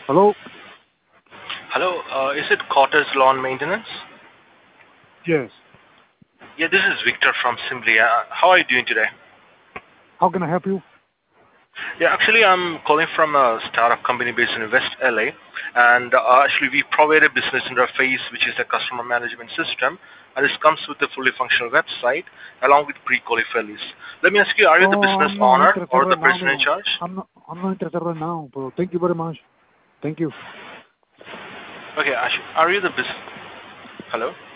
Hello? Hello, is it Cottage Lawn Maintenance? Yes. Yeah, this is Victor from Simply. How are you doing today? How can I help you? Yeah, actually, I'm calling from a startup company based in West LA, and actually, we provide a business interface, which is a customer management system, and this comes with a fully functional website along with pre-qualified list. Let me ask you, are you the Oh, business I'm not owner interested or the right now, person in amigo. charge? I'm not interested right now, bro. Thank you very much. Thank you. Okay, Ash, are you the business? Hello?